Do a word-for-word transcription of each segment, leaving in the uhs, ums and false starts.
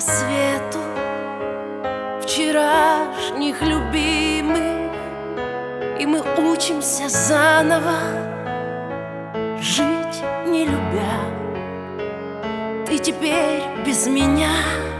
свету вчерашних любимых, и мы учимся заново жить, не любя. Ты теперь без меня,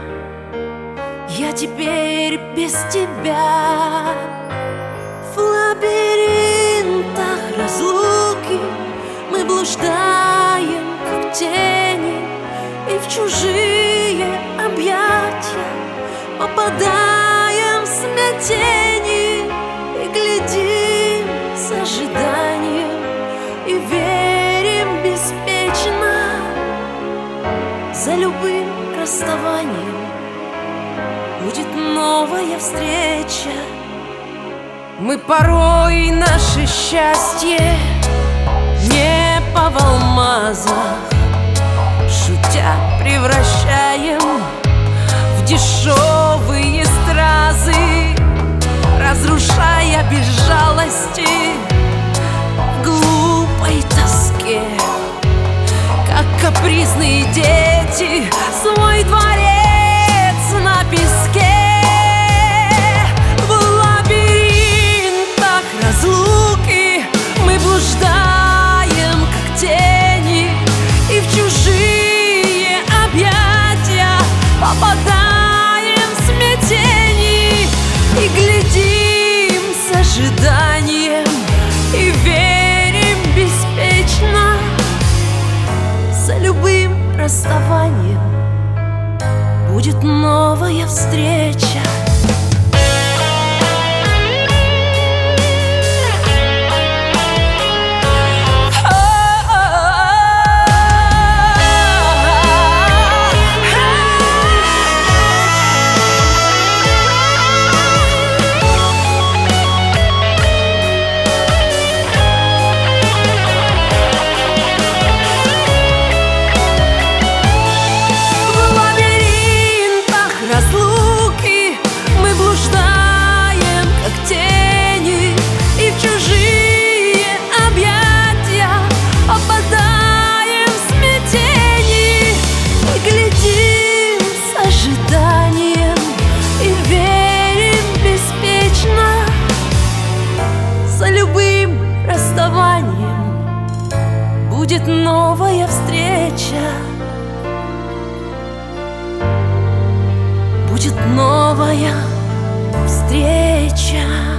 я теперь без тебя. В лабиринтах разлуки мы блуждаем, как тени, и в чужие объятия попадаем в смятение, и глядим с ожиданием, и верим беспечно. За любым расставанием будет новая встреча. Мы порой наше счастье небо в алмазах, шутя превращаем в дешевые стразы, разрушая без жалости в глупой тоске, как капризные дети, свой дворец на песке. В лабиринтах разлуки мы блуждаем, как тени, и в чужие объятия попадаем в смятение, и глядим с ожиданием, и верим беспечно. За любым расставанием будет новая встреча. Будет новая встреча, будет новая встреча.